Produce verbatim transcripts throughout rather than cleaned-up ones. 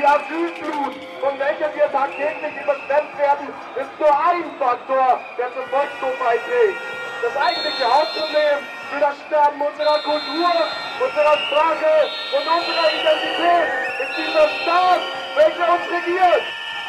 Die Asylflut, von welcher wir tagtäglich überschwemmt werden, ist nur ein Faktor, der zum Wachstum beiträgt. Das eigentliche Hauptproblem für das Sterben unserer Kultur, unserer Sprache und unserer Identität ist dieser Staat, welcher uns regiert.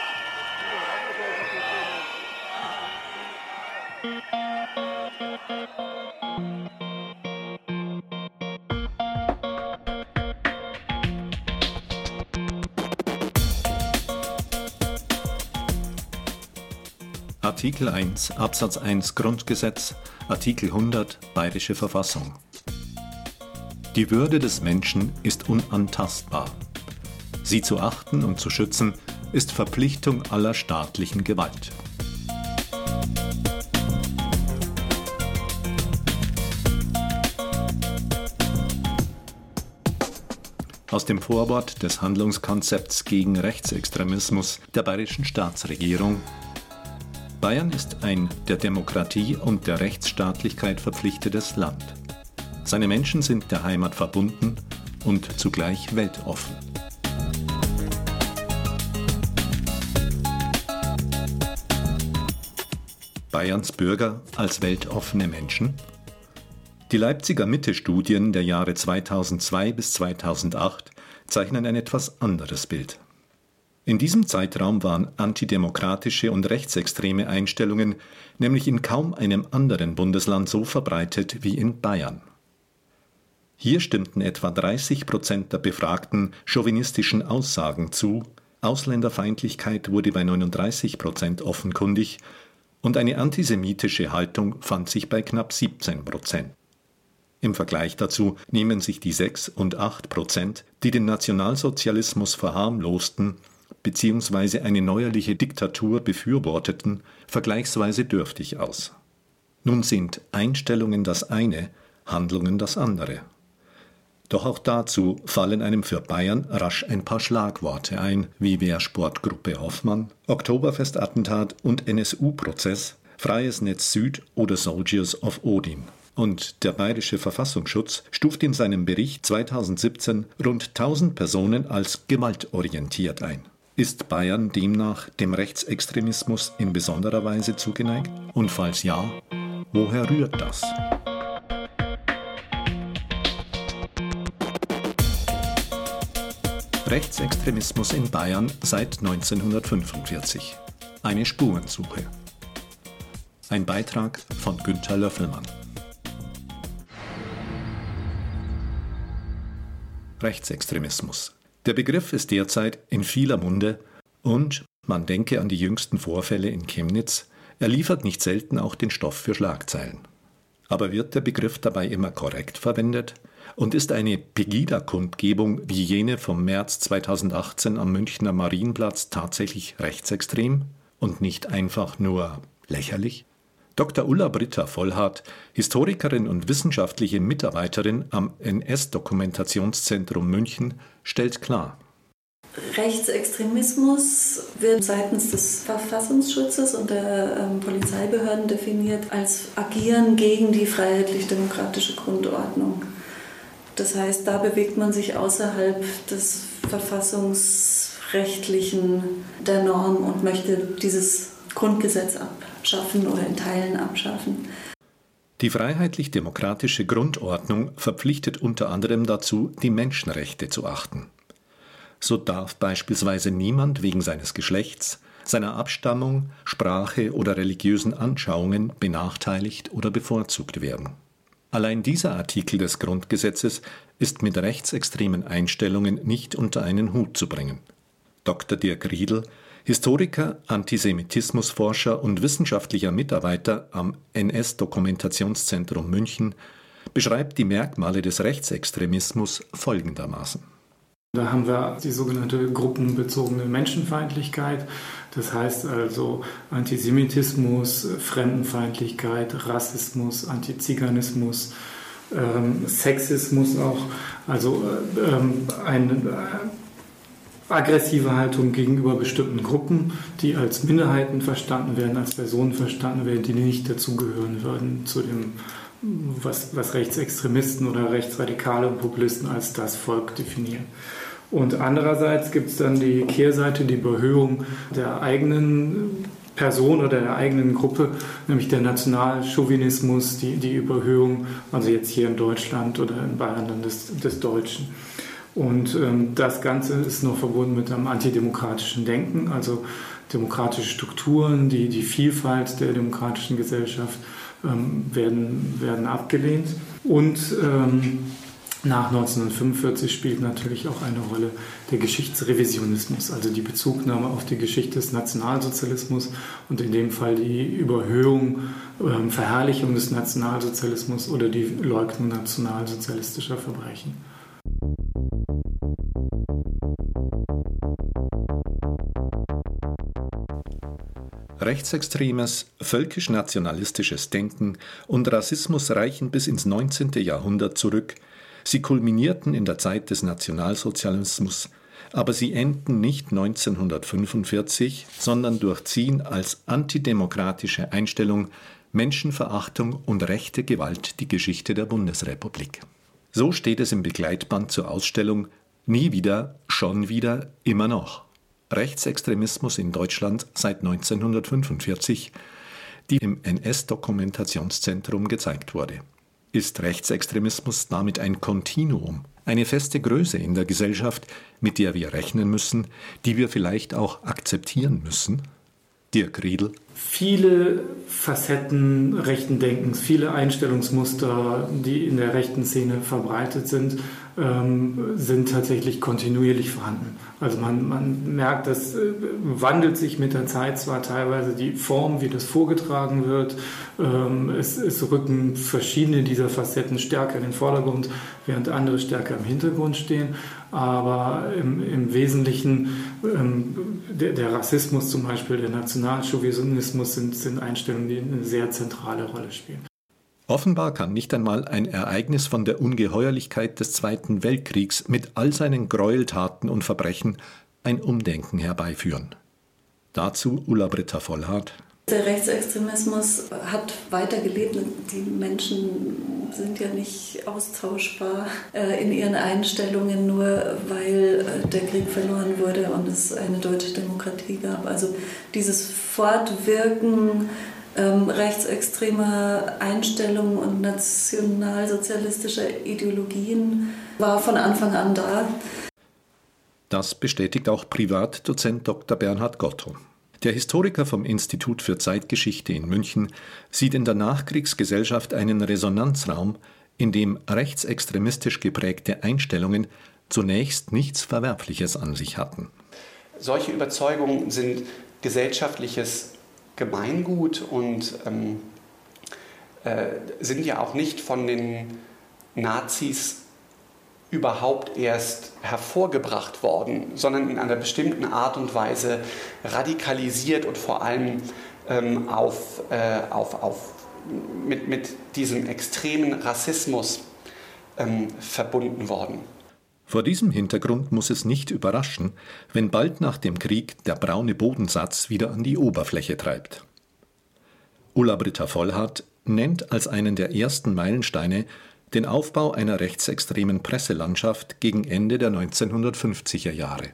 Artikel eins Absatz eins Grundgesetz, Artikel hundert Bayerische Verfassung. Die Würde des Menschen ist unantastbar. Sie zu achten und zu schützen ist Verpflichtung aller staatlichen Gewalt. Aus dem Vorwort des Handlungskonzepts gegen Rechtsextremismus der bayerischen Staatsregierung. Bayern ist ein der Demokratie und der Rechtsstaatlichkeit verpflichtetes Land. Seine Menschen sind der Heimat verbunden und zugleich weltoffen. Bayerns Bürger als weltoffene Menschen? Die Leipziger Mitte-Studien der Jahre zweitausendzwei bis zweitausendacht zeichnen ein etwas anderes Bild. In diesem Zeitraum waren antidemokratische und rechtsextreme Einstellungen nämlich in kaum einem anderen Bundesland so verbreitet wie in Bayern. Hier stimmten etwa dreißig Prozent der Befragten chauvinistischen Aussagen zu, Ausländerfeindlichkeit wurde bei neununddreißig Prozent offenkundig und eine antisemitische Haltung fand sich bei knapp siebzehn Prozent. Im Vergleich dazu nehmen sich die sechs und acht Prozent, die den Nationalsozialismus verharmlosten, beziehungsweise eine neuerliche Diktatur befürworteten, vergleichsweise dürftig aus. Nun sind Einstellungen das eine, Handlungen das andere. Doch auch dazu fallen einem für Bayern rasch ein paar Schlagworte ein, wie Wehrsportgruppe Hoffmann, Oktoberfestattentat und N S U-Prozess, Freies Netz Süd oder Soldiers of Odin. Und der Bayerische Verfassungsschutz stuft in seinem Bericht zweitausendsiebzehn rund tausend Personen als gewaltorientiert ein. Ist Bayern demnach dem Rechtsextremismus in besonderer Weise zugeneigt? Und falls ja, woher rührt das? Rechtsextremismus in Bayern seit neunzehnhundertfünfundvierzig. Eine Spurensuche. Ein Beitrag von Günther Löffelmann. Rechtsextremismus. Der Begriff ist derzeit in vieler Munde und, man denke an die jüngsten Vorfälle in Chemnitz, er liefert nicht selten auch den Stoff für Schlagzeilen. Aber wird der Begriff dabei immer korrekt verwendet? Und ist eine Pegida-Kundgebung wie jene vom März zweitausendachtzehn am Münchner Marienplatz tatsächlich rechtsextrem und nicht einfach nur lächerlich? Doktor Ulla Britta-Vollhardt, Historikerin und wissenschaftliche Mitarbeiterin am N S-Dokumentationszentrum München, stellt klar: Rechtsextremismus wird seitens des Verfassungsschutzes und der ähm, Polizeibehörden definiert als Agieren gegen die freiheitlich-demokratische Grundordnung. Das heißt, da bewegt man sich außerhalb des verfassungsrechtlichen der Norm und möchte dieses Grundgesetz abschaffen oder in Teilen abschaffen. Die freiheitlich-demokratische Grundordnung verpflichtet unter anderem dazu, die Menschenrechte zu achten. So darf beispielsweise niemand wegen seines Geschlechts, seiner Abstammung, Sprache oder religiösen Anschauungen benachteiligt oder bevorzugt werden. Allein dieser Artikel des Grundgesetzes ist mit rechtsextremen Einstellungen nicht unter einen Hut zu bringen. Doktor Dirk Riedl, Historiker, Antisemitismusforscher und wissenschaftlicher Mitarbeiter am N S-Dokumentationszentrum München, beschreibt die Merkmale des Rechtsextremismus folgendermaßen. Da haben wir die sogenannte gruppenbezogene Menschenfeindlichkeit, das heißt also Antisemitismus, Fremdenfeindlichkeit, Rassismus, Antiziganismus, ähm, Sexismus auch, also ähm, eine äh, aggressive Haltung gegenüber bestimmten Gruppen, die als Minderheiten verstanden werden, als Personen verstanden werden, die nicht dazugehören würden zu dem, was, was Rechtsextremisten oder Rechtsradikale und Populisten als das Volk definieren. Und andererseits gibt es dann die Kehrseite, die Überhöhung der eigenen Person oder der eigenen Gruppe, nämlich der Nationalchauvinismus, die, die Überhöhung, also jetzt hier in Deutschland oder in Bayern dann des, des Deutschen. Und ähm, das Ganze ist noch verbunden mit einem antidemokratischen Denken, also demokratische Strukturen, die, die Vielfalt der demokratischen Gesellschaft ähm, werden, werden abgelehnt. Und ähm, nach neunzehnhundertfünfundvierzig spielt natürlich auch eine Rolle der Geschichtsrevisionismus, also die Bezugnahme auf die Geschichte des Nationalsozialismus und in dem Fall die Überhöhung, äh, Verherrlichung des Nationalsozialismus oder die Leugnung nationalsozialistischer Verbrechen. Rechtsextremes, völkisch-nationalistisches Denken und Rassismus reichen bis ins neunzehnte Jahrhundert zurück. Sie kulminierten in der Zeit des Nationalsozialismus, aber sie enden nicht neunzehnhundertfünfundvierzig, sondern durchziehen als antidemokratische Einstellung, Menschenverachtung und rechte Gewalt die Geschichte der Bundesrepublik. So steht es im Begleitband zur Ausstellung Nie wieder, schon wieder, immer noch. Rechtsextremismus in Deutschland seit neunzehnhundertfünfundvierzig, die im N S-Dokumentationszentrum gezeigt wurde. Ist Rechtsextremismus damit ein Kontinuum, eine feste Größe in der Gesellschaft, mit der wir rechnen müssen, die wir vielleicht auch akzeptieren müssen? Dirk Riedl. Viele Facetten rechten Denkens, viele Einstellungsmuster, die in der rechten Szene verbreitet sind, ähm, sind tatsächlich kontinuierlich vorhanden. Also man, man merkt, das äh, wandelt sich mit der Zeit zwar teilweise die Form, wie das vorgetragen wird. Ähm, es, es rücken verschiedene dieser Facetten stärker in den Vordergrund, während andere stärker im Hintergrund stehen. Aber im, im Wesentlichen ähm, der, der Rassismus zum Beispiel, der Nationalchauvinismus sind, sind Einstellungen, die eine sehr zentrale Rolle spielen. Offenbar kann nicht einmal ein Ereignis von der Ungeheuerlichkeit des Zweiten Weltkriegs mit all seinen Gräueltaten und Verbrechen ein Umdenken herbeiführen. Dazu Ulla Britta Vollhardt. Der Rechtsextremismus hat weitergelebt. Die Menschen sind ja nicht austauschbar in ihren Einstellungen, nur weil der Krieg verloren wurde und es eine deutsche Demokratie gab. Also dieses Fortwirken ähm, rechtsextremer Einstellungen und nationalsozialistischer Ideologien war von Anfang an da. Das bestätigt auch Privatdozent Doktor Bernhard Gotto. Der Historiker vom Institut für Zeitgeschichte in München sieht in der Nachkriegsgesellschaft einen Resonanzraum, in dem rechtsextremistisch geprägte Einstellungen zunächst nichts Verwerfliches an sich hatten. Solche Überzeugungen sind gesellschaftliches Gemeingut und ähm, äh, sind ja auch nicht von den Nazis überhaupt erst hervorgebracht worden, sondern in einer bestimmten Art und Weise radikalisiert und vor allem ähm, auf, äh, auf, auf, mit, mit diesem extremen Rassismus ähm, verbunden worden. Vor diesem Hintergrund muss es nicht überraschen, wenn bald nach dem Krieg der braune Bodensatz wieder an die Oberfläche treibt. Ulla Britta Vollhardt nennt als einen der ersten Meilensteine den Aufbau einer rechtsextremen Presselandschaft gegen Ende der neunzehnhundertfünfziger Jahre.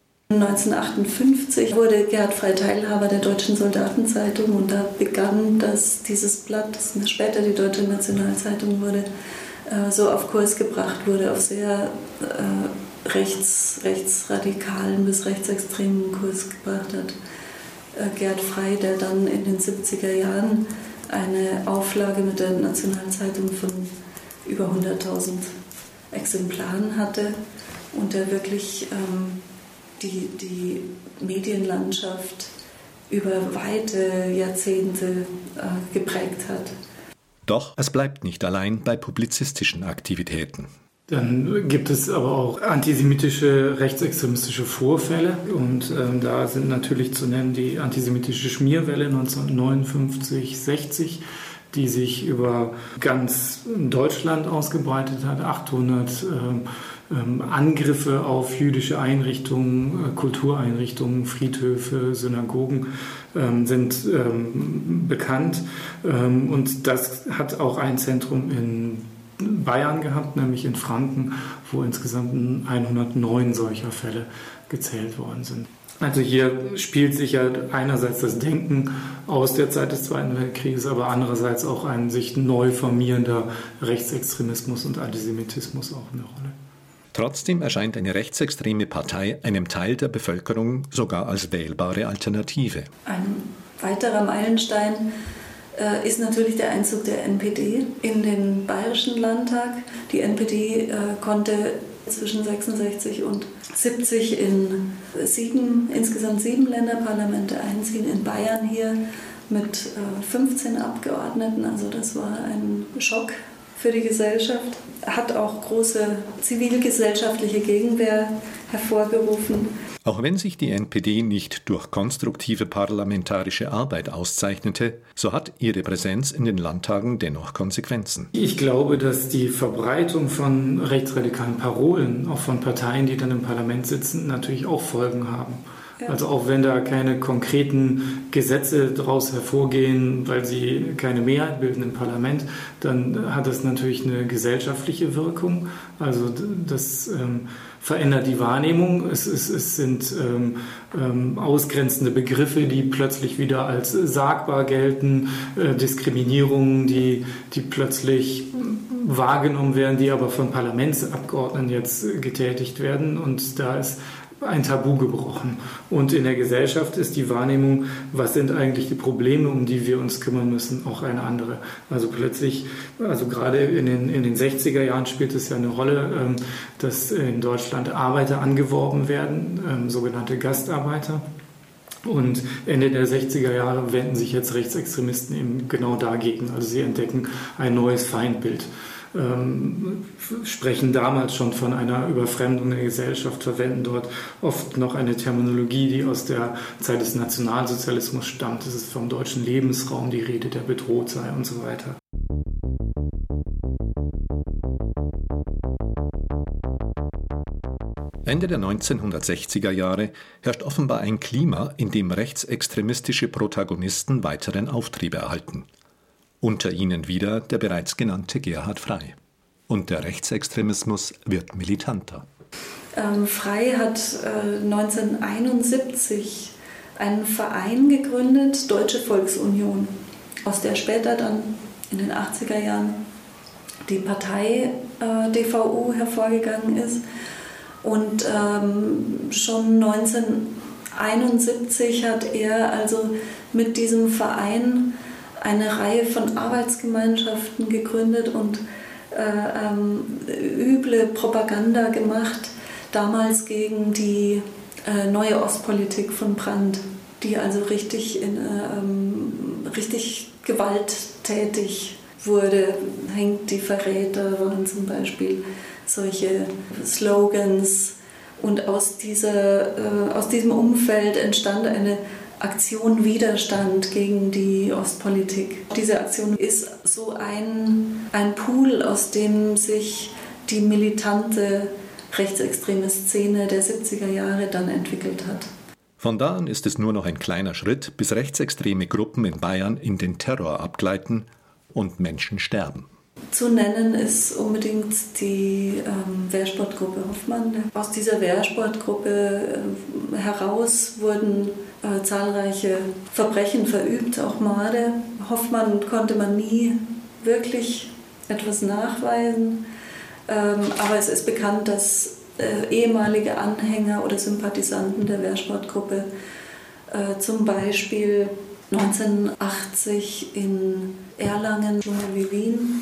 neunzehnhundertachtundfünfzig wurde Gerhard Frey Teilhaber der Deutschen Soldatenzeitung und da begann das, dieses Blatt, das später die Deutsche Nationalzeitung wurde, so auf Kurs gebracht wurde, auf sehr äh, rechts, rechtsradikalen bis rechtsextremen Kurs gebracht hat. Äh, Gerhard Frey, der dann in den siebziger Jahren eine Auflage mit der Nationalzeitung von über hunderttausend Exemplaren hatte und der wirklich ähm, die, die Medienlandschaft über weite Jahrzehnte äh, geprägt hat. Doch es bleibt nicht allein bei publizistischen Aktivitäten. Dann gibt es aber auch antisemitische, rechtsextremistische Vorfälle und ähm, da sind natürlich zu nennen die antisemitische Schmierwelle neunzehnhundertneunundfünfzig sechzig, die sich über ganz Deutschland ausgebreitet hat, achthundert ähm, ähm, Angriffe auf jüdische Einrichtungen, äh, Kultureinrichtungen, Friedhöfe, Synagogen ähm, sind ähm, bekannt ähm, und das hat auch ein Zentrum in Bayern gehabt, nämlich in Franken, wo insgesamt hundertneun solcher Fälle gezählt worden sind. Also hier spielt sich ja einerseits das Denken aus der Zeit des Zweiten Weltkrieges, aber andererseits auch ein sich neu formierender Rechtsextremismus und Antisemitismus auch eine Rolle. Trotzdem erscheint eine rechtsextreme Partei einem Teil der Bevölkerung sogar als wählbare Alternative. Ein weiterer Meilenstein äh, ist natürlich der Einzug der N P D in den Bayerischen Landtag. Die N P D äh, konnte zwischen sechsundsechzig und siebzig in sieben, insgesamt sieben Länderparlamente einziehen, in Bayern hier mit äh, fünfzehn Abgeordneten. Also das war ein Schock für die Gesellschaft. Hat auch große zivilgesellschaftliche Gegenwehr hervorgerufen. Auch wenn sich die N P D nicht durch konstruktive parlamentarische Arbeit auszeichnete, so hat ihre Präsenz in den Landtagen dennoch Konsequenzen. Ich glaube, dass die Verbreitung von rechtsradikalen Parolen, auch von Parteien, die dann im Parlament sitzen, natürlich auch Folgen haben. Ja. Also auch wenn da keine konkreten Gesetze daraus hervorgehen, weil sie keine Mehrheit bilden im Parlament, dann hat das natürlich eine gesellschaftliche Wirkung. Also das ähm, verändert die Wahrnehmung. Es, es, es sind ähm, ähm, ausgrenzende Begriffe, die plötzlich wieder als sagbar gelten, äh, Diskriminierungen, die, die plötzlich wahrgenommen werden, die aber von Parlamentsabgeordneten jetzt getätigt werden. Und da ist ein Tabu gebrochen. Und in der Gesellschaft ist die Wahrnehmung, was sind eigentlich die Probleme, um die wir uns kümmern müssen, auch eine andere. Also plötzlich, also gerade in den, in den sechziger Jahren spielt es ja eine Rolle, dass in Deutschland Arbeiter angeworben werden, sogenannte Gastarbeiter. Und Ende der sechziger Jahre wenden sich jetzt Rechtsextremisten eben genau dagegen. Also sie entdecken ein neues Feindbild. Ähm, sprechen damals schon von einer Überfremdung der Gesellschaft, verwenden dort oft noch eine Terminologie, die aus der Zeit des Nationalsozialismus stammt. Es ist vom deutschen Lebensraum die Rede, der bedroht sei und so weiter. Ende der neunzehnhundertsechziger Jahre herrscht offenbar ein Klima, in dem rechtsextremistische Protagonisten weiteren Auftrieb erhalten. Unter ihnen wieder der bereits genannte Gerhard Frey. Und der Rechtsextremismus wird militanter. Ähm, Frey hat äh, neunzehnhunderteinundsiebzig einen Verein gegründet, Deutsche Volksunion, aus der später dann in den achtziger Jahren die Partei äh, D V U hervorgegangen ist. Und ähm, schon neunzehnhunderteinundsiebzig hat er also mit diesem Verein eine Reihe von Arbeitsgemeinschaften gegründet und äh, ähm, üble Propaganda gemacht, damals gegen die äh, neue Ostpolitik von Brandt, die also richtig, in, äh, ähm, richtig gewalttätig wurde. Hängt die Verräter waren zum Beispiel solche Slogans. Und aus, dieser, äh, aus diesem Umfeld entstand eine Aktion Widerstand gegen die Ostpolitik. Diese Aktion ist so ein, ein Pool, aus dem sich die militante rechtsextreme Szene der siebziger Jahre dann entwickelt hat. Von da an ist es nur noch ein kleiner Schritt, bis rechtsextreme Gruppen in Bayern in den Terror abgleiten und Menschen sterben. Zu nennen ist unbedingt die ähm, Wehrsportgruppe Hoffmann. Aus dieser Wehrsportgruppe äh, heraus wurden äh, zahlreiche Verbrechen verübt, auch Morde. Hoffmann konnte man nie wirklich etwas nachweisen, ähm, aber es ist bekannt, dass äh, ehemalige Anhänger oder Sympathisanten der Wehrsportgruppe äh, zum Beispiel neunzehnhundertachtzig in Erlangen, Dschungel wie Wien,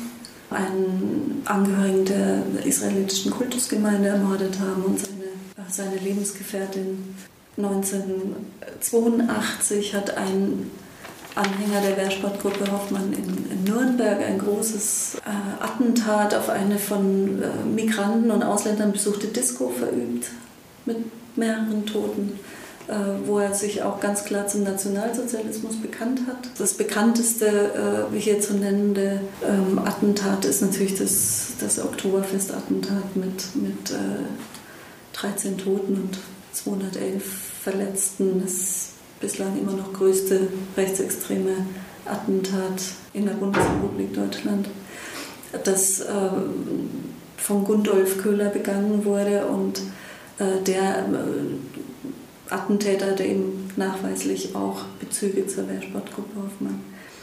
einen Angehörigen der israelitischen Kultusgemeinde ermordet haben und seine, seine Lebensgefährtin. neunzehnhundertzweiundachtzig hat ein Anhänger der Wehrsportgruppe Hoffmann in, in Nürnberg ein großes äh, Attentat auf eine von äh, Migranten und Ausländern besuchte Disco verübt, mit mehreren Toten, äh, wo er sich auch ganz klar zum Nationalsozialismus bekannt hat. Das bekannteste, äh, hier zu nennende ähm, Attentat ist natürlich das, das Oktoberfest-Attentat mit, mit äh, dreizehn Toten und zweihundertelf Verletzten. Das bislang immer noch größte rechtsextreme Attentat in der Bundesrepublik Deutschland. das äh, von Gundolf Köhler begangen wurde und äh, der äh, Attentäter, dem nachweislich auch Bezüge zur Wehrsportgruppe Hoffmann.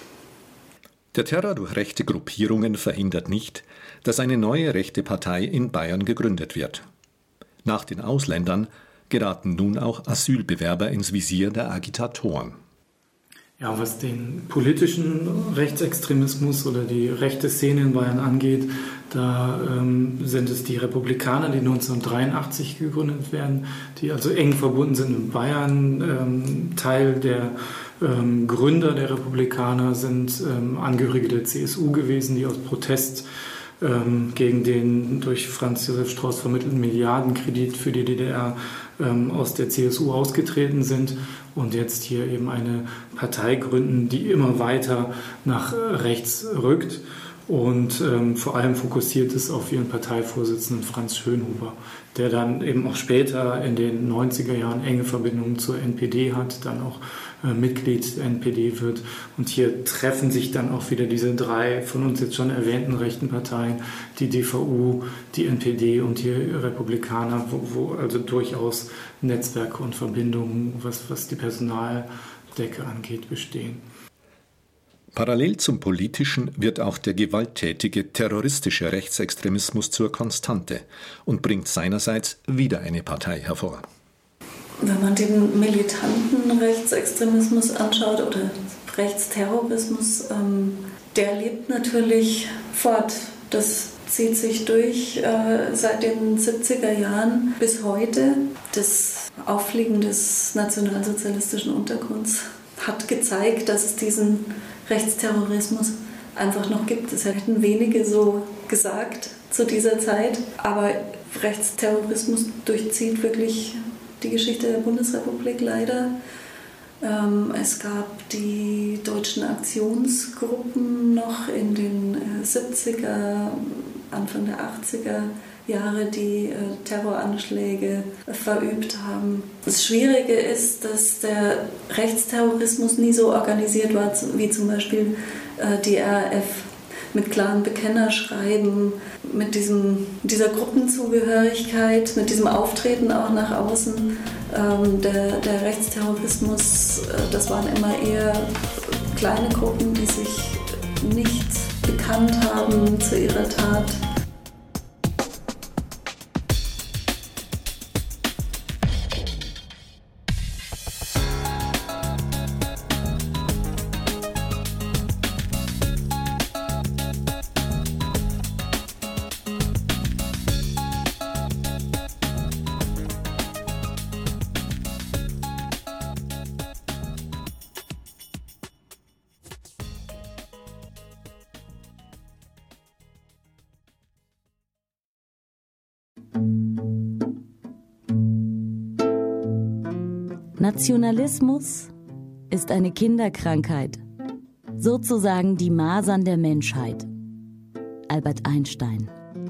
Der Terror durch rechte Gruppierungen verhindert nicht, dass eine neue rechte Partei in Bayern gegründet wird. Nach den Ausländern geraten nun auch Asylbewerber ins Visier der Agitatoren. Ja, was den politischen Rechtsextremismus oder die rechte Szene in Bayern angeht, da ähm, sind es die Republikaner, die neunzehnhundertdreiundachtzig gegründet werden, die also eng verbunden sind mit Bayern. Ähm, Teil der ähm, Gründer der Republikaner sind ähm, Angehörige der C S U gewesen, die aus Protest ähm, gegen den durch Franz Josef Strauß vermittelten Milliardenkredit für die D D R ähm, aus der C S U ausgetreten sind und jetzt hier eben eine Partei gründen, die immer weiter nach rechts rückt und ähm, vor allem fokussiert ist auf ihren Parteivorsitzenden Franz Schönhuber, der dann eben auch später in den neunziger Jahren enge Verbindungen zur N P D hat, dann auch äh, Mitglied der N P D wird. Und hier treffen sich dann auch wieder diese drei von uns jetzt schon erwähnten rechten Parteien, die D V U, die N P D und die Republikaner, wo, wo also durchaus Netzwerke und Verbindungen, was, was die Personaldecke angeht, bestehen. Parallel zum politischen wird auch der gewalttätige terroristische Rechtsextremismus zur Konstante und bringt seinerseits wieder eine Partei hervor. Wenn man den militanten Rechtsextremismus anschaut oder Rechtsterrorismus, ähm, der lebt natürlich fort. Das zieht sich durch äh, seit den siebziger Jahren bis heute. Das Auffliegen des nationalsozialistischen Untergrunds hat gezeigt, dass es diesen Rechtsterrorismus einfach noch gibt. Das hätten wenige so gesagt zu dieser Zeit. Aber Rechtsterrorismus durchzieht wirklich die Geschichte der Bundesrepublik leider. Ähm, es gab die deutschen Aktionsgruppen noch in den äh, siebziger, Anfang der achtziger Jahre, die äh, Terroranschläge äh, verübt haben. Das Schwierige ist, dass der Rechtsterrorismus nie so organisiert war, wie zum Beispiel äh, die R A F, mit klaren Bekennerschreiben, mit diesem, dieser Gruppenzugehörigkeit, mit diesem Auftreten auch nach außen. Ähm, der, der Rechtsterrorismus, äh, das waren immer eher kleine Gruppen, die sich nicht bekannt haben zu ihrer Tat. Nationalismus ist eine Kinderkrankheit, sozusagen die Masern der Menschheit. Albert Einstein.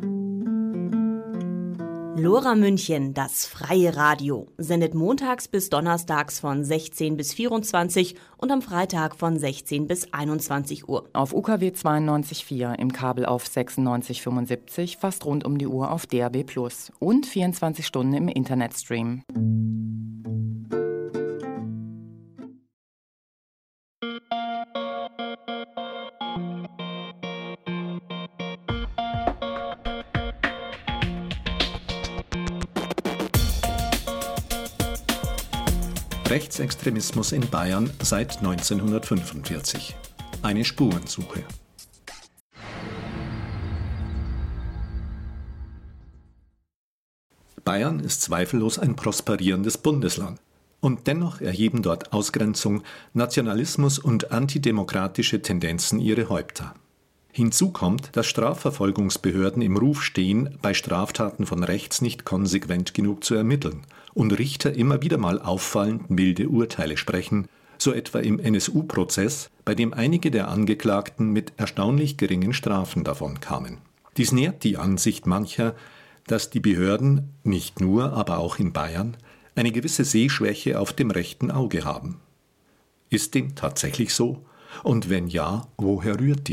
Lora München, das freie Radio, sendet montags bis donnerstags von sechzehn bis vierundzwanzig und am Freitag von sechzehn bis einundzwanzig Uhr. Auf U K W zweiundneunzig Komma vier, im Kabel auf sechsundneunzig Komma fünfundsiebzig, fast rund um die Uhr auf D A B plus und vierundzwanzig Stunden im Internetstream. Rechtsextremismus in Bayern seit neunzehnhundertfünfundvierzig. Eine Spurensuche. Bayern ist zweifellos ein prosperierendes Bundesland. Und dennoch erheben dort Ausgrenzung, Nationalismus und antidemokratische Tendenzen ihre Häupter. Hinzu kommt, dass Strafverfolgungsbehörden im Ruf stehen, bei Straftaten von rechts nicht konsequent genug zu ermitteln und Richter immer wieder mal auffallend milde Urteile sprechen, so etwa im N S U-Prozess, bei dem einige der Angeklagten mit erstaunlich geringen Strafen davonkamen. Dies nährt die Ansicht mancher, dass die Behörden, nicht nur, aber auch in Bayern, eine gewisse Sehschwäche auf dem rechten Auge haben. Ist dem tatsächlich so? Und wenn ja, woher rührt dies?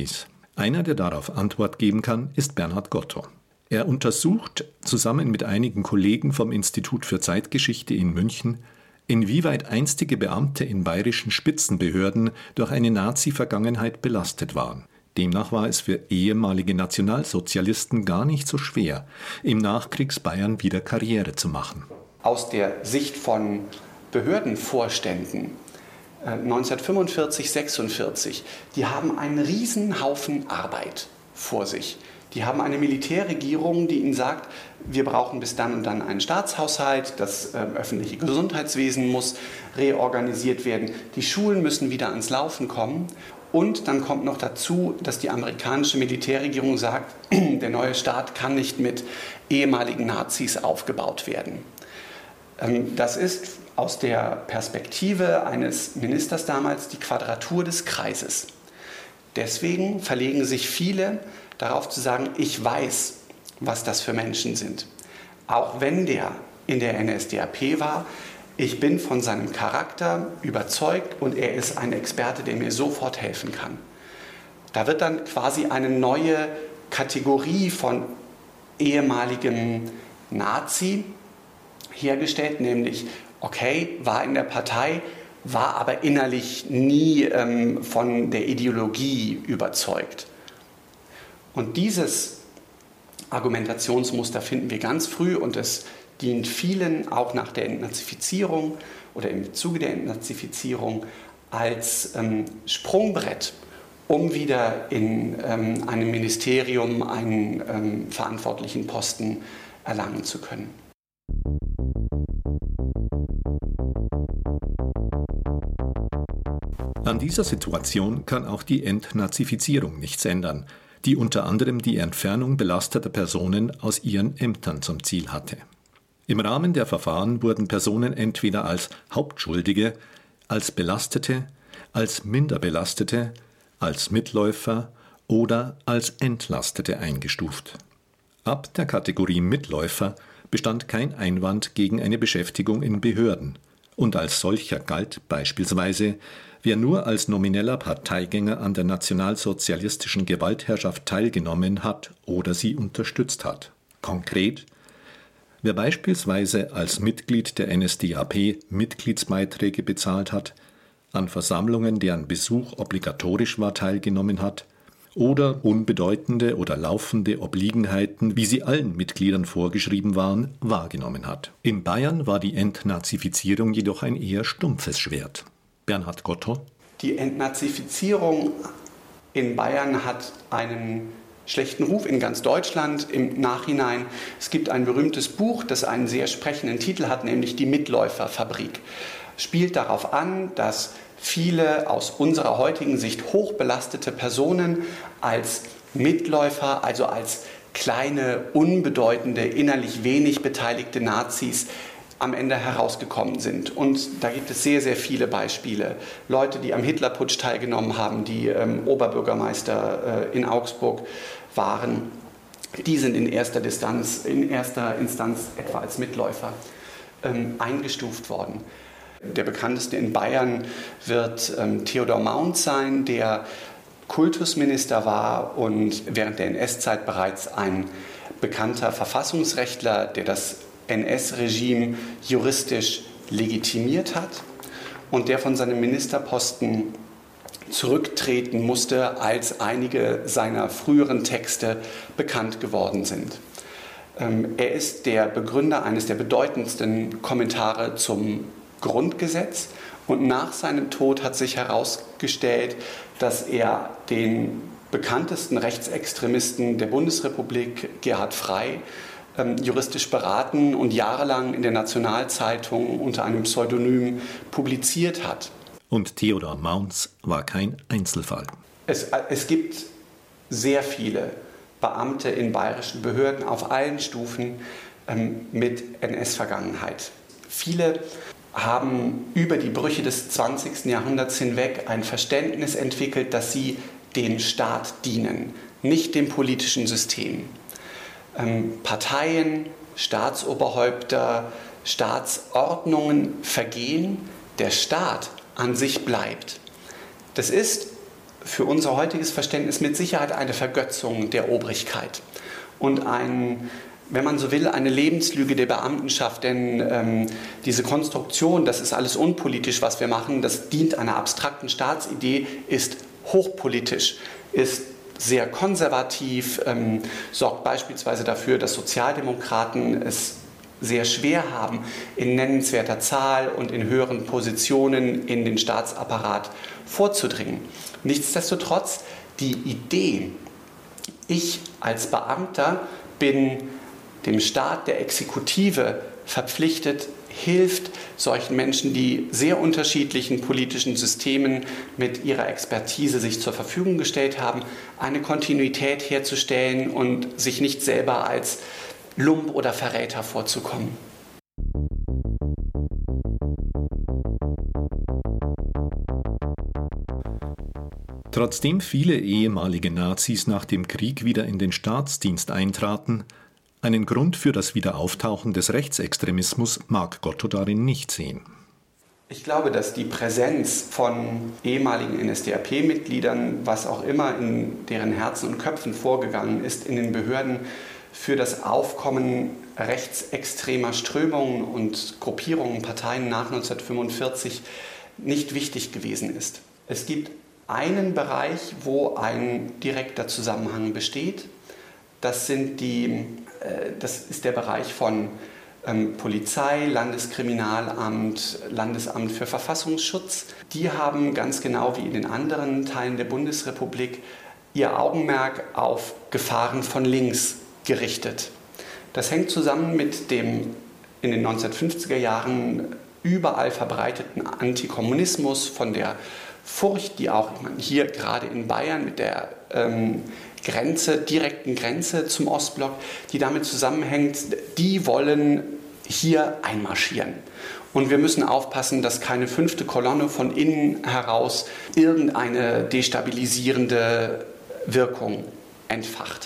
Einer, der darauf Antwort geben kann, ist Bernhard Gotto. Er untersucht zusammen mit einigen Kollegen vom Institut für Zeitgeschichte in München, inwieweit einstige Beamte in bayerischen Spitzenbehörden durch eine Nazi-Vergangenheit belastet waren. Demnach war es für ehemalige Nationalsozialisten gar nicht so schwer, im Nachkriegsbayern wieder Karriere zu machen. Aus der Sicht von Behördenvorständen neunzehnhundertfünfundvierzig, sechsundvierzig, die haben einen Riesenhaufen Arbeit vor sich. Die haben eine Militärregierung, die ihnen sagt, wir brauchen bis dann und dann einen Staatshaushalt, das äh, öffentliche Gesundheitswesen muss reorganisiert werden, die Schulen müssen wieder ans Laufen kommen. Und dann kommt noch dazu, dass die amerikanische Militärregierung sagt, der neue Staat kann nicht mit ehemaligen Nazis aufgebaut werden. Ähm, das ist aus der Perspektive eines Ministers damals die Quadratur des Kreises. Deswegen verlegen sich viele darauf zu sagen, ich weiß, was das für Menschen sind. Auch wenn der in der N S D A P war, ich bin von seinem Charakter überzeugt und er ist ein Experte, der mir sofort helfen kann. Da wird dann quasi eine neue Kategorie von ehemaligem Nazi hergestellt, nämlich, okay, war in der Partei, war aber innerlich nie ähm, von der Ideologie überzeugt. Und dieses Argumentationsmuster finden wir ganz früh und es dient vielen auch nach der Entnazifizierung oder im Zuge der Entnazifizierung als ähm, Sprungbrett, um wieder in ähm, einem Ministerium einen ähm, verantwortlichen Posten erlangen zu können. An dieser Situation kann auch die Entnazifizierung nichts ändern, die unter anderem die Entfernung belasteter Personen aus ihren Ämtern zum Ziel hatte. Im Rahmen der Verfahren wurden Personen entweder als Hauptschuldige, als Belastete, als Minderbelastete, als Mitläufer oder als Entlastete eingestuft. Ab der Kategorie Mitläufer bestand kein Einwand gegen eine Beschäftigung in Behörden und als solcher galt beispielsweise, wer nur als nomineller Parteigänger an der nationalsozialistischen Gewaltherrschaft teilgenommen hat oder sie unterstützt hat. Konkret: Wer beispielsweise als Mitglied der N S D A P Mitgliedsbeiträge bezahlt hat, an Versammlungen, deren Besuch obligatorisch war, teilgenommen hat oder unbedeutende oder laufende Obliegenheiten, wie sie allen Mitgliedern vorgeschrieben waren, wahrgenommen hat. In Bayern war die Entnazifizierung jedoch ein eher stumpfes Schwert. Bernhard Gotto. Die Entnazifizierung in Bayern hat einen schlechten Ruf in ganz Deutschland im Nachhinein. Es gibt ein berühmtes Buch, das einen sehr sprechenden Titel hat, nämlich Die Mitläuferfabrik. Spielt darauf an, dass viele aus unserer heutigen Sicht hochbelastete Personen als Mitläufer, also als kleine, unbedeutende, innerlich wenig beteiligte Nazis am Ende herausgekommen sind. Und da gibt es sehr, sehr viele Beispiele. Leute, die am Hitlerputsch teilgenommen haben, die ähm, Oberbürgermeister äh, in Augsburg waren, die sind in erster Distanz, in erster Instanz etwa als Mitläufer ähm, eingestuft worden. Der bekannteste in Bayern wird ähm, Theodor Maunz sein, der Kultusminister war und während der N S-Zeit bereits ein bekannter Verfassungsrechtler, der das N S-Regime juristisch legitimiert hat und der von seinem Ministerposten zurücktreten musste, als einige seiner früheren Texte bekannt geworden sind. Ähm, er ist der Begründer eines der bedeutendsten Kommentare zum Grundgesetz und nach seinem Tod hat sich herausgestellt, dass er den bekanntesten Rechtsextremisten der Bundesrepublik, Gerhard Frey, ähm, juristisch beraten und jahrelang in der Nationalzeitung unter einem Pseudonym publiziert hat. Und Theodor Maunz war kein Einzelfall. Es, es gibt sehr viele Beamte in bayerischen Behörden auf allen Stufen ähm, mit N S-Vergangenheit. Viele haben über die Brüche des zwanzigsten Jahrhunderts hinweg ein Verständnis entwickelt, dass sie dem Staat dienen, nicht dem politischen System. Ähm, Parteien, Staatsoberhäupter, Staatsordnungen vergehen, der Staat an sich bleibt. Das ist für unser heutiges Verständnis mit Sicherheit eine Vergötzung der Obrigkeit und ein, wenn man so will, eine Lebenslüge der Beamtenschaft, denn ähm, diese Konstruktion, das ist alles unpolitisch, was wir machen, das dient einer abstrakten Staatsidee, ist hochpolitisch, ist sehr konservativ, ähm, sorgt beispielsweise dafür, dass Sozialdemokraten es sehr schwer haben, in nennenswerter Zahl und in höheren Positionen in den Staatsapparat vorzudringen. Nichtsdestotrotz, die Idee, ich als Beamter bin dem Staat, der Exekutive verpflichtet, hilft solchen Menschen, die sehr unterschiedlichen politischen Systemen mit ihrer Expertise sich zur Verfügung gestellt haben, eine Kontinuität herzustellen und sich nicht selber als Lump oder Verräter vorzukommen. Trotzdem viele ehemalige Nazis nach dem Krieg wieder in den Staatsdienst eintraten, einen Grund für das Wiederauftauchen des Rechtsextremismus mag Gotto darin nicht sehen. Ich glaube, dass die Präsenz von ehemaligen N S D A P-Mitgliedern, was auch immer in deren Herzen und Köpfen vorgegangen ist, in den Behörden für das Aufkommen rechtsextremer Strömungen und Gruppierungen, Parteien nach neunzehnhundertfünfundvierzig nicht wichtig gewesen ist. Es gibt einen Bereich, wo ein direkter Zusammenhang besteht. Das, sind die, äh, das ist der Bereich von ähm, Polizei, Landeskriminalamt, Landesamt für Verfassungsschutz. Die haben ganz genau wie in den anderen Teilen der Bundesrepublik ihr Augenmerk auf Gefahren von links gerichtet. Das hängt zusammen mit dem in den neunzehnhundertfünfziger Jahren überall verbreiteten Antikommunismus, von der Furcht, die auch ich meine, hier gerade in Bayern mit der ähm, Grenze, direkten Grenze zum Ostblock, die damit zusammenhängt, die wollen hier einmarschieren. Und wir müssen aufpassen, dass keine fünfte Kolonne von innen heraus irgendeine destabilisierende Wirkung entfacht.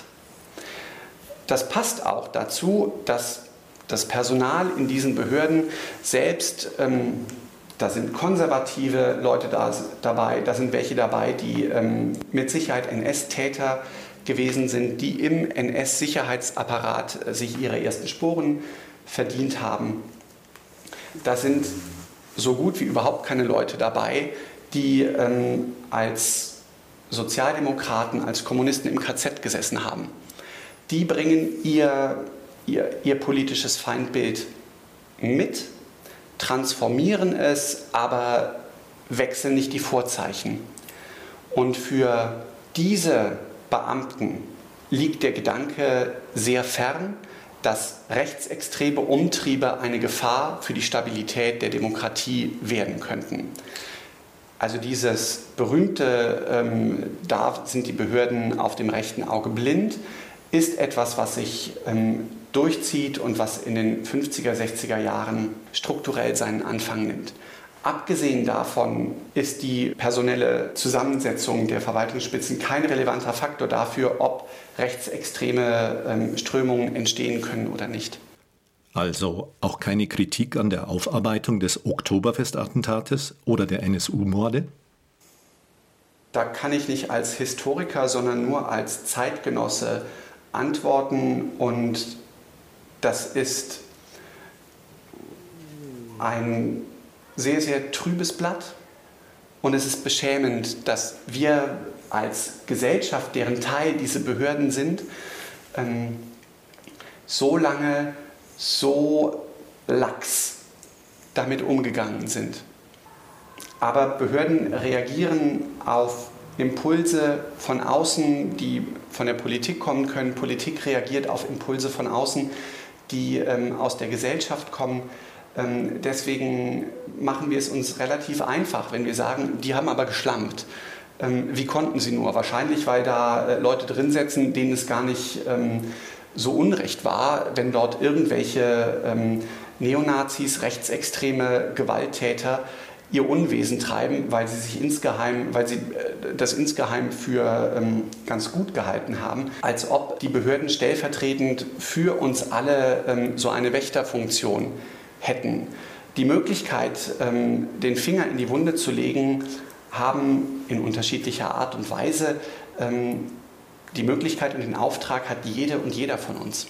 Das passt auch dazu, dass das Personal in diesen Behörden selbst, ähm, da sind konservative Leute da, dabei, da sind welche dabei, die ähm, mit Sicherheit N S-Täter gewesen sind, die im N S-Sicherheitsapparat äh, sich ihre ersten Sporen verdient haben. Da sind so gut wie überhaupt keine Leute dabei, die ähm, als Sozialdemokraten, als Kommunisten im K Z gesessen haben. Die bringen ihr, ihr, ihr politisches Feindbild mit, transformieren es, aber wechseln nicht die Vorzeichen. Und für diese Beamten liegt der Gedanke sehr fern, dass rechtsextreme Umtriebe eine Gefahr für die Stabilität der Demokratie werden könnten. Also dieses berühmte, ähm, da sind die Behörden auf dem rechten Auge blind, ist etwas, was sich ähm, durchzieht und was in den fünfziger, sechziger Jahren strukturell seinen Anfang nimmt. Abgesehen davon ist die personelle Zusammensetzung der Verwaltungsspitzen kein relevanter Faktor dafür, ob rechtsextreme ähm, Strömungen entstehen können oder nicht. Also auch keine Kritik an der Aufarbeitung des Oktoberfestattentates oder der N S U-Morde? Da kann ich nicht als Historiker, sondern nur als Zeitgenosse antworten, und das ist ein sehr, sehr trübes Blatt, und es ist beschämend, dass wir als Gesellschaft, deren Teil diese Behörden sind, ähm, so lange so lax damit umgegangen sind. Aber Behörden reagieren auf Impulse von außen, die von der Politik kommen können. Politik reagiert auf Impulse von außen, die ähm, aus der Gesellschaft kommen. Ähm, deswegen machen wir es uns relativ einfach, wenn wir sagen, die haben aber geschlampt. Ähm, wie konnten sie nur? Wahrscheinlich, weil da äh, Leute drin sitzen, denen es gar nicht ähm, so unrecht war, wenn dort irgendwelche ähm, Neonazis, rechtsextreme Gewalttäter ihr Unwesen treiben, weil sie sich insgeheim, weil sie das insgeheim für ähm, ganz gut gehalten haben, als ob die Behörden stellvertretend für uns alle ähm, so eine Wächterfunktion hätten. Die Möglichkeit, ähm, den Finger in die Wunde zu legen, haben in unterschiedlicher Art und Weise ähm, die Möglichkeit und den Auftrag hat jede und jeder von uns.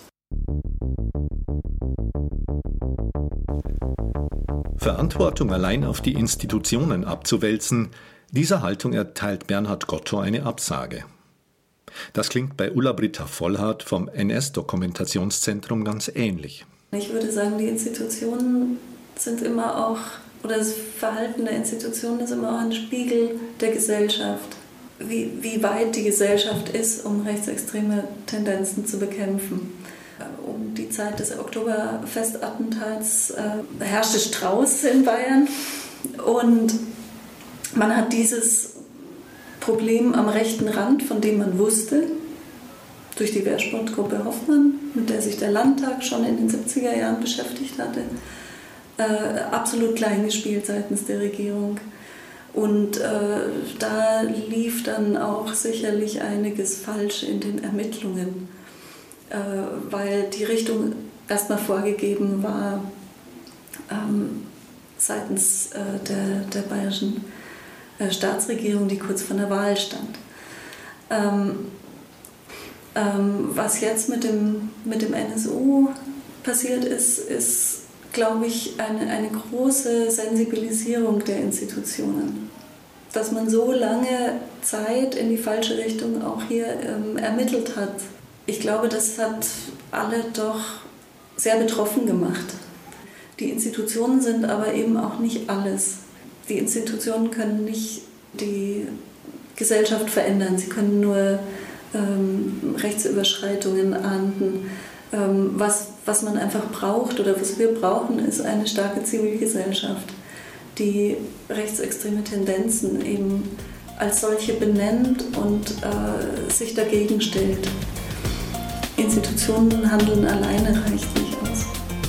Verantwortung allein auf die Institutionen abzuwälzen, dieser Haltung erteilt Bernhard Gotto eine Absage. Das klingt bei Ulla-Britta Vollhardt vom N S-Dokumentationszentrum ganz ähnlich. Ich würde sagen, die Institutionen sind immer auch, oder das Verhalten der Institutionen ist immer auch ein Spiegel der Gesellschaft. Wie, wie weit die Gesellschaft ist, um rechtsextreme Tendenzen zu bekämpfen. Um die Zeit des Oktoberfestattentats äh, herrschte Strauß in Bayern und man hat dieses Problem am rechten Rand, von dem man wusste, durch die Wehrsportgruppe Hoffmann, mit der sich der Landtag schon in den siebziger Jahren beschäftigt hatte, äh, absolut klein gespielt seitens der Regierung. Und äh, da lief dann auch sicherlich einiges falsch in den Ermittlungen, äh, weil die Richtung erstmal vorgegeben war ähm, seitens äh, der, der bayerischen äh, Staatsregierung, die kurz vor der Wahl stand. Ähm, ähm, was jetzt mit dem, mit dem N S U passiert ist, ist, glaube ich, eine, eine große Sensibilisierung der Institutionen. Dass man so lange Zeit in die falsche Richtung auch hier ähm, ermittelt hat. Ich glaube, das hat alle doch sehr betroffen gemacht. Die Institutionen sind aber eben auch nicht alles. Die Institutionen können nicht die Gesellschaft verändern. Sie können nur ähm, Rechtsüberschreitungen ahnden. Ähm, was, was man einfach braucht oder was wir brauchen, ist eine starke Zivilgesellschaft, die rechtsextreme Tendenzen eben als solche benennt und äh, sich dagegen stellt. Institutionen handeln alleine reicht nicht aus.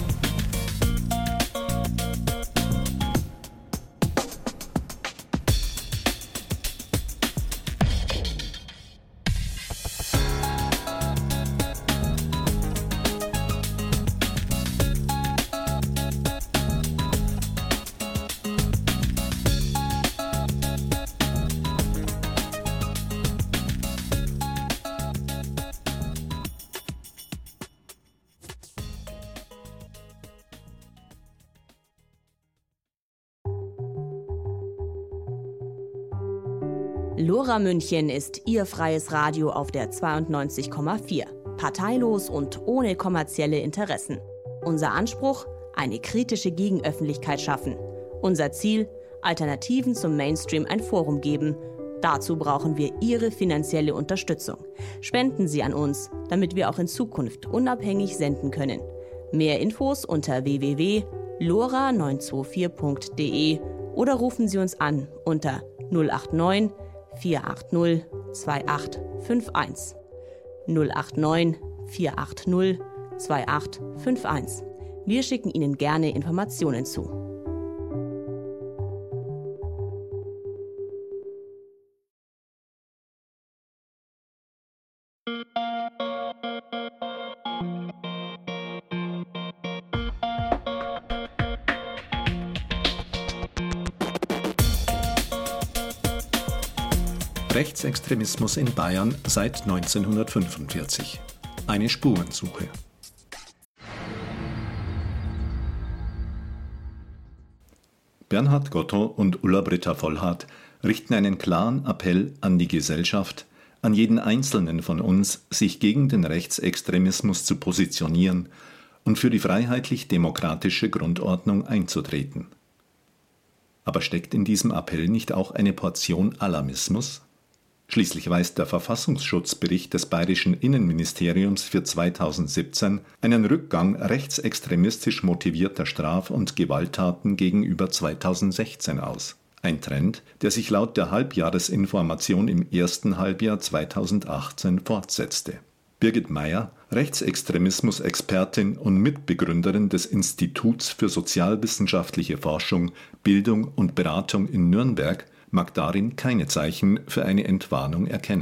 Lora München ist Ihr freies Radio auf der zweiundneunzig Komma vier. Parteilos und ohne kommerzielle Interessen. Unser Anspruch? Eine kritische Gegenöffentlichkeit schaffen. Unser Ziel? Alternativen zum Mainstream ein Forum geben. Dazu brauchen wir Ihre finanzielle Unterstützung. Spenden Sie an uns, damit wir auch in Zukunft unabhängig senden können. Mehr Infos unter w w w punkt lora neun zwei vier punkt d e oder rufen Sie uns an unter null acht neun vier acht null zwei acht fünf eins. null acht neun vier acht null zwei acht fünf eins. Wir schicken Ihnen gerne Informationen zu. Rechtsextremismus in Bayern seit neunzehnhundertfünfundvierzig. Eine Spurensuche. Bernhard Gotto und Ulla-Britta Vollhardt richten einen klaren Appell an die Gesellschaft, an jeden Einzelnen von uns, sich gegen den Rechtsextremismus zu positionieren und für die freiheitlich-demokratische Grundordnung einzutreten. Aber steckt in diesem Appell nicht auch eine Portion Alarmismus? Schließlich weist der Verfassungsschutzbericht des Bayerischen Innenministeriums für zweitausendsiebzehn einen Rückgang rechtsextremistisch motivierter Straf- und Gewalttaten gegenüber zweitausendsechzehn aus. Ein Trend, der sich laut der Halbjahresinformation im ersten Halbjahr zweitausendachtzehn fortsetzte. Birgit Meyer, Rechtsextremismus-Expertin und Mitbegründerin des Instituts für sozialwissenschaftliche Forschung, Bildung und Beratung in Nürnberg, mag darin keine Zeichen für eine Entwarnung erkennen.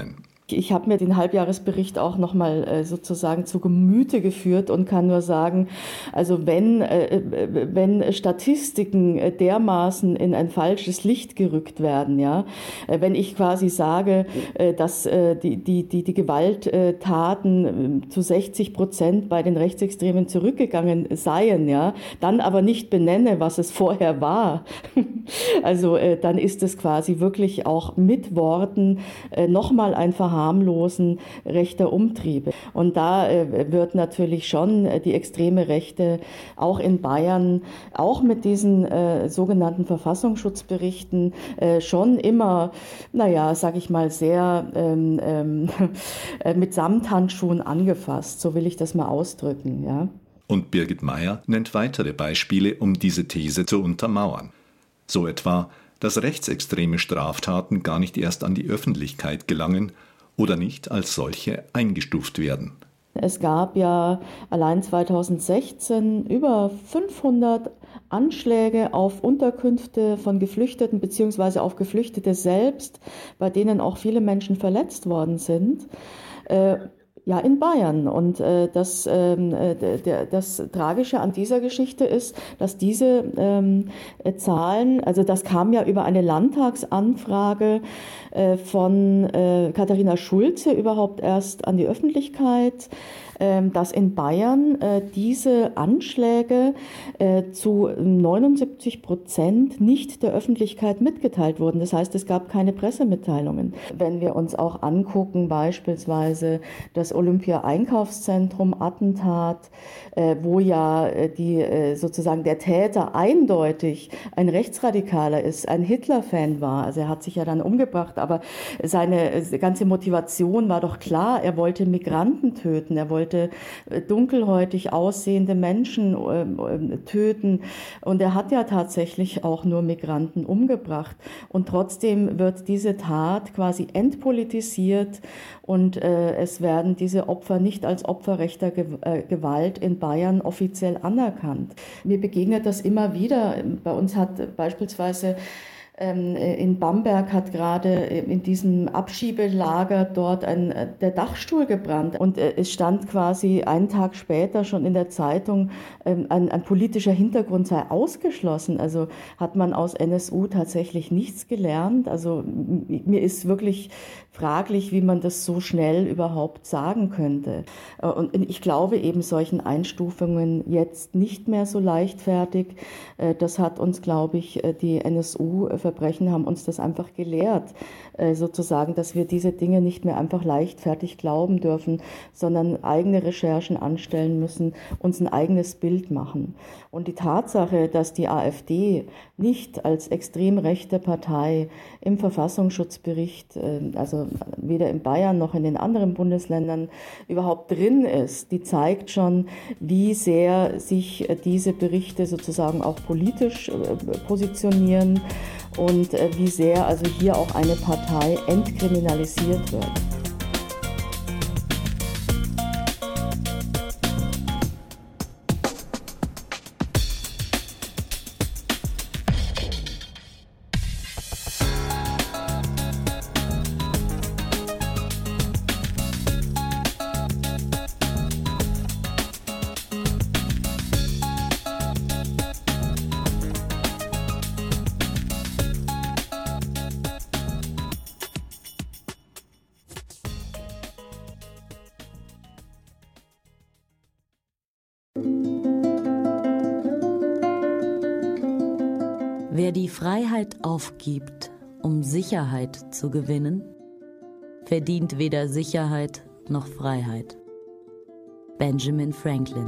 Ich habe mir den Halbjahresbericht auch nochmal äh, sozusagen zu Gemüte geführt und kann nur sagen, also wenn, äh, wenn Statistiken dermaßen in ein falsches Licht gerückt werden, ja, äh, wenn ich quasi sage, äh, dass äh, die, die, die, die Gewalttaten äh, zu sechzig Prozent bei den Rechtsextremen zurückgegangen seien, ja, dann aber nicht benenne, was es vorher war, also äh, dann ist es quasi wirklich auch mit Worten äh, nochmal ein Verhalten harmlosen rechter Umtriebe. Und da äh, wird natürlich schon äh, die extreme Rechte auch in Bayern, auch mit diesen äh, sogenannten Verfassungsschutzberichten, äh, schon immer, naja, sag ich mal, sehr ähm, ähm, mit Samthandschuhen angefasst. So will ich das mal ausdrücken, ja. Und Birgit Meyer nennt weitere Beispiele, um diese These zu untermauern. So etwa, dass rechtsextreme Straftaten gar nicht erst an die Öffentlichkeit gelangen oder nicht als solche eingestuft werden. Es gab ja allein zweitausendsechzehn über fünfhundert Anschläge auf Unterkünfte von Geflüchteten bzw. auf Geflüchtete selbst, bei denen auch viele Menschen verletzt worden sind. Äh, Ja, in Bayern. Und äh, das, ähm, der, das Tragische an dieser Geschichte ist, dass diese ähm, Zahlen, also das kam ja über eine Landtagsanfrage äh, von äh, Katharina Schulze überhaupt erst an die Öffentlichkeit, äh, dass in Bayern äh, diese Anschläge äh, zu neunundsiebzig Prozent nicht der Öffentlichkeit mitgeteilt wurden. Das heißt, es gab keine Pressemitteilungen. Wenn wir uns auch angucken, beispielsweise das Olympia-Einkaufszentrum-Attentat, äh, wo ja äh, die, äh, sozusagen der Täter eindeutig ein Rechtsradikaler ist, ein Hitler-Fan war. Also er hat sich ja dann umgebracht, aber seine äh, ganze Motivation war doch klar. Er wollte Migranten töten, er wollte äh, dunkelhäutig aussehende Menschen äh, töten und er hat ja tatsächlich auch nur Migranten umgebracht. Und trotzdem wird diese Tat quasi entpolitisiert und äh, es werden diese Opfer nicht als Opfer rechter Gewalt in Bayern offiziell anerkannt. Mir begegnet das immer wieder. Bei uns hat beispielsweise in Bamberg hat gerade in diesem Abschiebelager dort ein, der Dachstuhl gebrannt. Und es stand quasi einen Tag später schon in der Zeitung, ein, ein politischer Hintergrund sei ausgeschlossen. Also hat man aus N S U tatsächlich nichts gelernt. Also mir ist wirklich fraglich, wie man das so schnell überhaupt sagen könnte. Und ich glaube eben solchen Einstufungen jetzt nicht mehr so leichtfertig. Das hat uns, glaube ich, die N S U-Verbrechen haben uns das einfach gelehrt, sozusagen, dass wir diese Dinge nicht mehr einfach leichtfertig glauben dürfen, sondern eigene Recherchen anstellen müssen, uns ein eigenes Bild machen. Und die Tatsache, dass die AfD nicht als extrem rechte Partei im Verfassungsschutzbericht, also weder in Bayern noch in den anderen Bundesländern überhaupt drin ist, die zeigt schon, wie sehr sich diese Berichte sozusagen auch politisch positionieren und wie sehr also hier auch eine Partei entkriminalisiert wird. Wer die Freiheit aufgibt, um Sicherheit zu gewinnen, verdient weder Sicherheit noch Freiheit. Benjamin Franklin.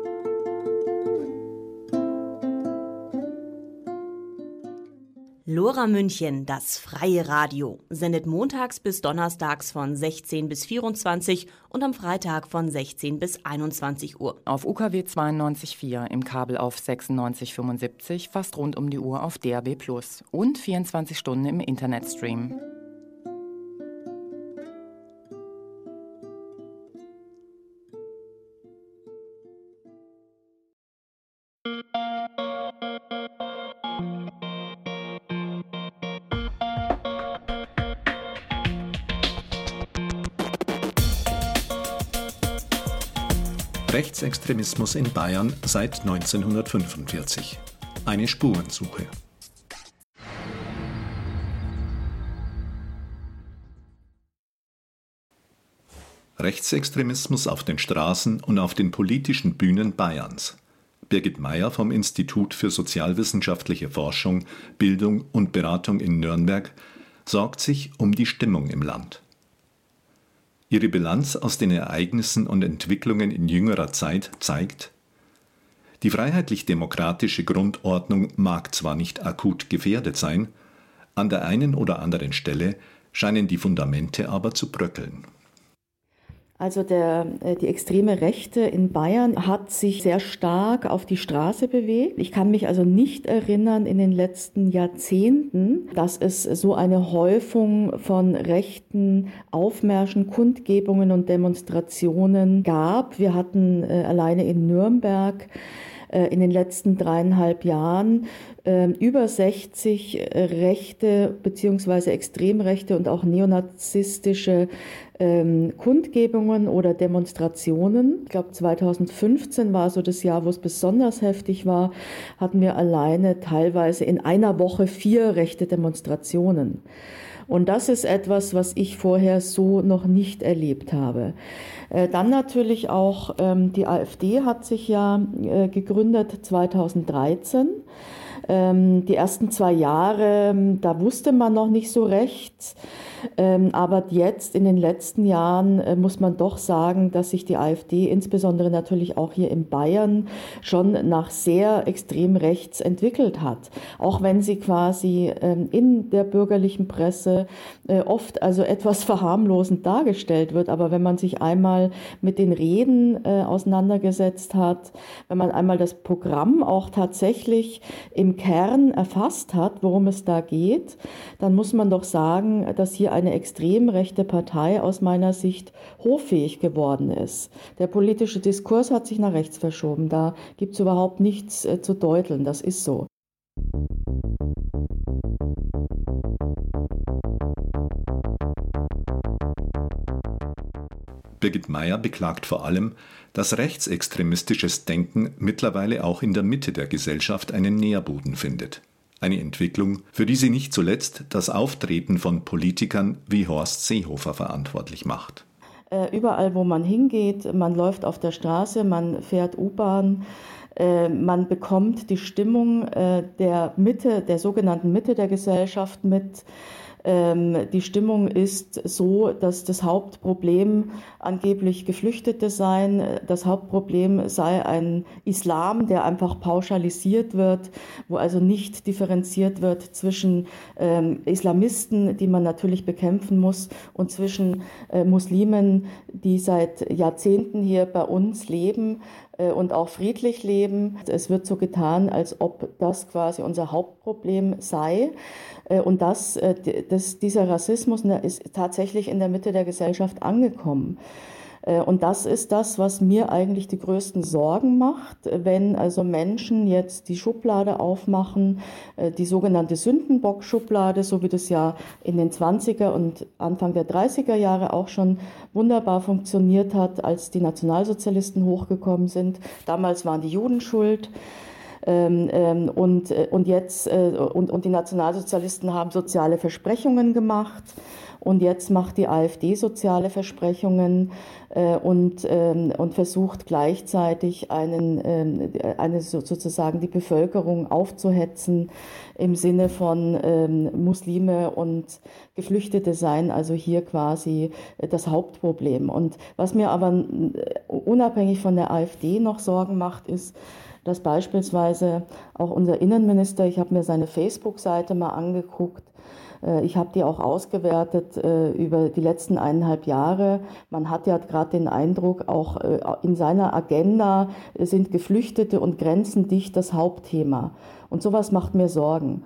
Lora München, das freie Radio, sendet montags bis donnerstags von sechzehn bis vierundzwanzig und am Freitag von sechzehn bis einundzwanzig Uhr. Auf U K W zweiundneunzig Komma vier, im Kabel auf sechsundneunzig Komma fünfundsiebzig, fast rund um die Uhr auf D A B plus und vierundzwanzig Stunden im Internetstream. Rechtsextremismus in Bayern seit neunzehnhundertfünfundvierzig. Eine Spurensuche. Rechtsextremismus auf den Straßen und auf den politischen Bühnen Bayerns. Birgit Meyer vom Institut für sozialwissenschaftliche Forschung, Bildung und Beratung in Nürnberg sorgt sich um die Stimmung im Land. Ihre Bilanz aus den Ereignissen und Entwicklungen in jüngerer Zeit zeigt: Die freiheitlich-demokratische Grundordnung mag zwar nicht akut gefährdet sein, an der einen oder anderen Stelle scheinen die Fundamente aber zu bröckeln. Also der, die extreme Rechte in Bayern hat sich sehr stark auf die Straße bewegt. Ich kann mich also nicht erinnern in den letzten Jahrzehnten, dass es so eine Häufung von rechten Aufmärschen, Kundgebungen und Demonstrationen gab. Wir hatten äh, alleine in Nürnberg äh, in den letzten dreieinhalb Jahren äh, über sechzig äh, rechte bzw. extremrechte und auch neonazistische Ähm, Kundgebungen oder Demonstrationen. Ich glaube, zweitausendfünfzehn war so das Jahr, wo es besonders heftig war, hatten wir alleine teilweise in einer Woche vier rechte Demonstrationen. Und das ist etwas, was ich vorher so noch nicht erlebt habe. Äh, dann natürlich auch ähm, die AfD hat sich ja äh, gegründet zweitausenddreizehn. Ähm, die ersten zwei Jahre, da wusste man noch nicht so recht. Ähm, aber jetzt in den letzten Jahren äh, muss man doch sagen, dass sich die AfD insbesondere natürlich auch hier in Bayern schon nach sehr extrem rechts entwickelt hat. Auch wenn sie quasi ähm, in der bürgerlichen Presse äh, oft also etwas verharmlosend dargestellt wird. Aber wenn man sich einmal mit den Reden äh, auseinandergesetzt hat, wenn man einmal das Programm auch tatsächlich im Kern erfasst hat, worum es da geht, dann muss man doch sagen, dass hier eine extrem rechte Partei aus meiner Sicht hoffähig geworden ist. Der politische Diskurs hat sich nach rechts verschoben. Da gibt es überhaupt nichts äh, zu deuteln. Das ist so. Birgit Meyer beklagt vor allem, dass rechtsextremistisches Denken mittlerweile auch in der Mitte der Gesellschaft einen Nährboden findet. Eine Entwicklung, für die sie nicht zuletzt das Auftreten von Politikern wie Horst Seehofer verantwortlich macht. Äh, überall, wo man hingeht, man läuft auf der Straße, man fährt U-Bahn, äh, man bekommt die Stimmung äh, der Mitte, der sogenannten Mitte der Gesellschaft mit. Die Stimmung ist so, dass das Hauptproblem angeblich Geflüchtete seien. Das Hauptproblem sei ein Islam, der einfach pauschalisiert wird, wo also nicht differenziert wird zwischen ähm, Islamisten, die man natürlich bekämpfen muss, und zwischen äh, Muslimen, die seit Jahrzehnten hier bei uns leben äh, und auch friedlich leben. Es wird so getan, als ob das quasi unser Hauptproblem sei. Und das, das, dieser Rassismus ist tatsächlich in der Mitte der Gesellschaft angekommen. Und das ist das, was mir eigentlich die größten Sorgen macht, wenn also Menschen jetzt die Schublade aufmachen, die sogenannte Sündenbock-Schublade, so wie das ja in den zwanziger und Anfang der dreißiger Jahre auch schon wunderbar funktioniert hat, als die Nationalsozialisten hochgekommen sind. Damals waren die Juden schuld. Ähm, ähm, und, und jetzt äh, und, und die Nationalsozialisten haben soziale Versprechungen gemacht und jetzt macht die AfD soziale Versprechungen äh, und, ähm, und versucht gleichzeitig einen, ähm, eine sozusagen die Bevölkerung aufzuhetzen im Sinne von ähm, Muslime und Geflüchtete seien also hier quasi das Hauptproblem. Und was mir aber unabhängig von der AfD noch Sorgen macht, ist, dass beispielsweise auch unser Innenminister, ich habe mir seine Facebook-Seite mal angeguckt, ich habe die auch ausgewertet über die letzten eineinhalb Jahre. Man hat ja gerade den Eindruck, auch in seiner Agenda sind Geflüchtete und Grenzen dicht das Hauptthema. Und sowas macht mir Sorgen.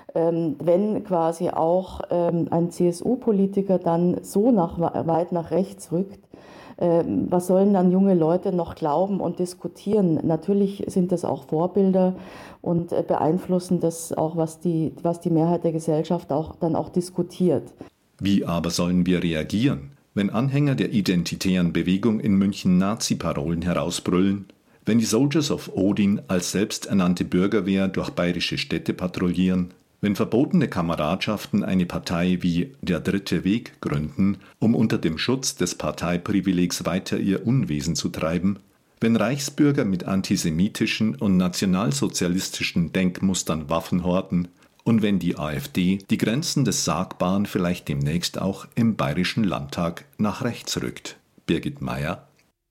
Wenn quasi auch ein C S U-Politiker dann so nach, weit nach rechts rückt, was sollen dann junge Leute noch glauben und diskutieren? Natürlich sind das auch Vorbilder und beeinflussen das auch, was die, was die Mehrheit der Gesellschaft auch, dann auch diskutiert. Wie aber sollen wir reagieren, Wenn Anhänger der identitären Bewegung in München Nazi-Parolen herausbrüllen, wenn die Soldiers of Odin als selbsternannte Bürgerwehr durch bayerische Städte patrouillieren, wenn verbotene Kameradschaften eine Partei wie Der Dritte Weg gründen, um unter dem Schutz des Parteiprivilegs weiter ihr Unwesen zu treiben, wenn Reichsbürger mit antisemitischen und nationalsozialistischen Denkmustern Waffen horten und wenn die AfD die Grenzen des Sagbaren vielleicht demnächst auch im Bayerischen Landtag nach rechts rückt. Birgit Meyer.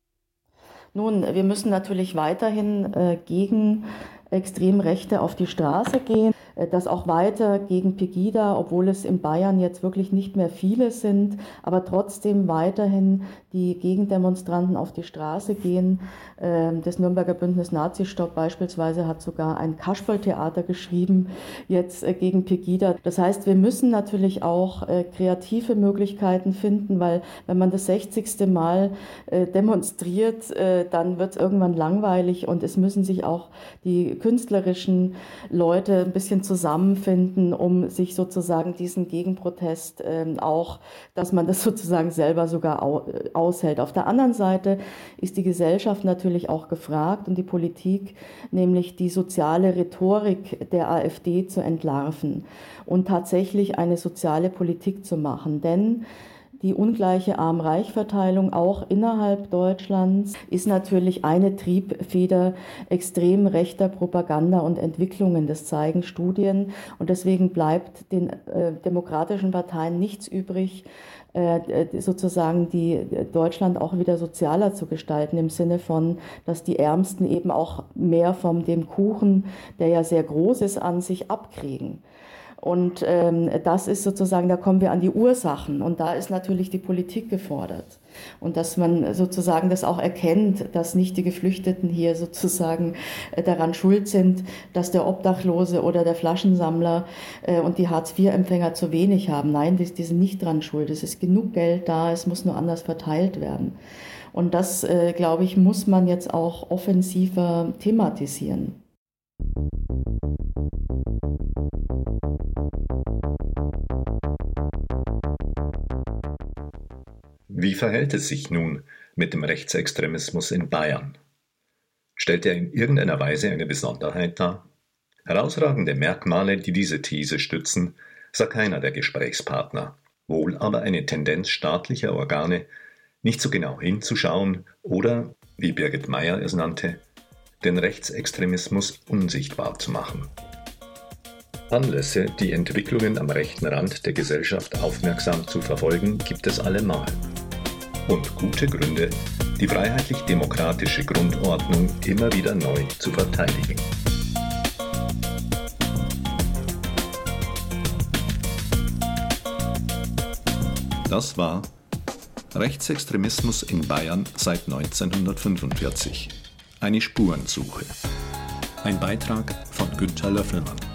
Nun, wir müssen natürlich weiterhin äh, gegen Extremrechte auf die Straße gehen, äh, das auch weiter gegen Pegida, obwohl es in Bayern jetzt wirklich nicht mehr viele sind, aber trotzdem weiterhin die Gegendemonstranten auf die Straße gehen. Äh, das Nürnberger Bündnis Nazistopp beispielsweise hat sogar ein Kasperltheater geschrieben, jetzt äh, gegen Pegida. Das heißt, wir müssen natürlich auch äh, kreative Möglichkeiten finden, weil wenn man das sechzigste Mal äh, demonstriert, äh, dann wird es irgendwann langweilig und es müssen sich auch die künstlerischen Leute ein bisschen zusammenfinden, um sich sozusagen diesen Gegenprotest äh, auch, dass man das sozusagen selber sogar au- aushält. Auf der anderen Seite ist die Gesellschaft natürlich auch gefragt und die Politik, nämlich die soziale Rhetorik der AfD zu entlarven und tatsächlich eine soziale Politik zu machen. Denn die ungleiche Arm-Reich-Verteilung auch innerhalb Deutschlands ist natürlich eine Triebfeder extrem rechter Propaganda und Entwicklungen. Das zeigen Studien. Und deswegen bleibt den äh, demokratischen Parteien nichts übrig, äh, sozusagen die Deutschland auch wieder sozialer zu gestalten, im Sinne von, dass die Ärmsten eben auch mehr von dem Kuchen, der ja sehr groß ist, an sich abkriegen. Und ähm, das ist sozusagen, da kommen wir an die Ursachen und da ist natürlich die Politik gefordert. Und dass man sozusagen das auch erkennt, dass nicht die Geflüchteten hier sozusagen äh, daran schuld sind, dass der Obdachlose oder der Flaschensammler äh, und die Hartz-vier-Empfänger zu wenig haben. Nein, die, die sind nicht dran schuld. Es ist genug Geld da, es muss nur anders verteilt werden. Und das, äh, glaube ich, muss man jetzt auch offensiver thematisieren. Wie verhält es sich nun mit dem Rechtsextremismus in Bayern? Stellt er in irgendeiner Weise eine Besonderheit dar? Herausragende Merkmale, die diese These stützen, sah keiner der Gesprächspartner, wohl aber eine Tendenz staatlicher Organe, nicht so genau hinzuschauen oder, wie Birgit Meyer es nannte, den Rechtsextremismus unsichtbar zu machen. Anlässe, die Entwicklungen am rechten Rand der Gesellschaft aufmerksam zu verfolgen, gibt es allemal. Und gute Gründe, die freiheitlich-demokratische Grundordnung immer wieder neu zu verteidigen. Das war Rechtsextremismus in Bayern seit neunzehnhundertfünfundvierzig. Eine Spurensuche. Ein Beitrag von Günther Löffelmann.